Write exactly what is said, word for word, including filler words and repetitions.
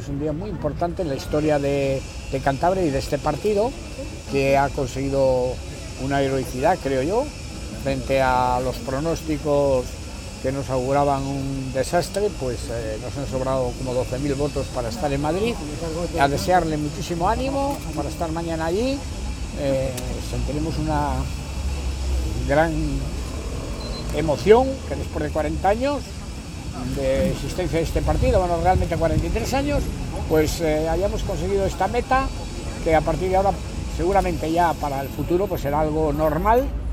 es un día muy importante en la historia de, de Cantabria y de este partido, que ha conseguido una heroicidad, creo yo, frente a los pronósticos que nos auguraban un desastre. Pues eh, nos han sobrado como doce mil votos para estar en Madrid. A desearle muchísimo ánimo para estar mañana allí. Eh, sentiremos una gran emoción que después de cuarenta años de existencia de este partido, bueno, realmente cuarenta y tres años, pues eh, hayamos conseguido esta meta, que a partir de ahora seguramente ya para el futuro pues será algo normal.